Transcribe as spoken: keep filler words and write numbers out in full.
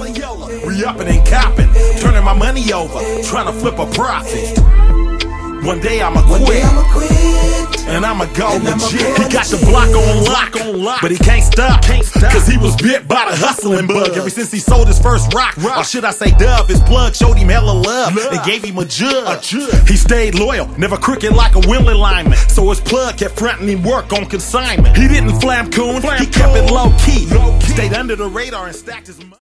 Re-upping and copping, turning my money over, trying to flip a profit. One day I'ma quit, and I'ma go legit. He got the block on lock, on lock, but he can't stop, can't stop, cause he was bit by the hustling bug. Ever since he sold his first rock, or should I say dove, his plug showed him hella love and gave him a jug. He stayed loyal, never crooked like a Willie lineman, so his plug kept fronting him work on consignment. He didn't flam coon, he kept it low key, stayed under the radar and stacked his money.